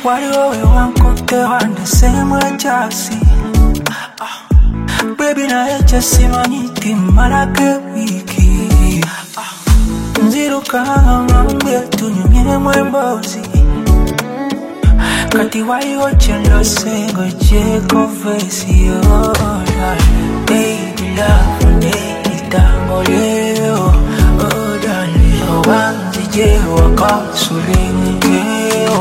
Wali owe wankote wande semwe chasi. Baby na echa simaniti malake wiki. Nziru kanga ngambia tunyumye mwembozi. Kati wali ochendo sengo cheko vesi oh darling. Baby love me tango leo oh darling. Wanzi je wakasurengeo.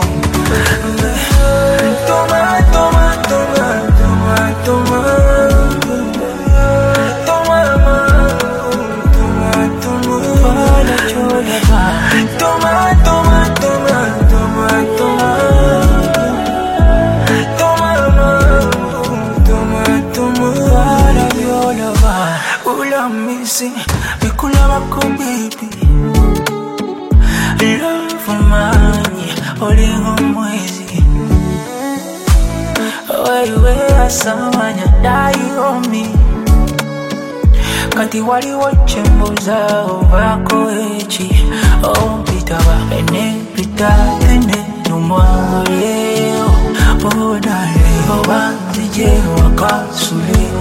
Toma, toma, toma, toma, toma. Me kulaba ko baby. Love mani olingo mwezi. Wewe asamanya dai on me. Kati wali wachemboza ovako echi. Oh pitaba ene pitatene numwaleo. Oh dale, oh banzije wakasule.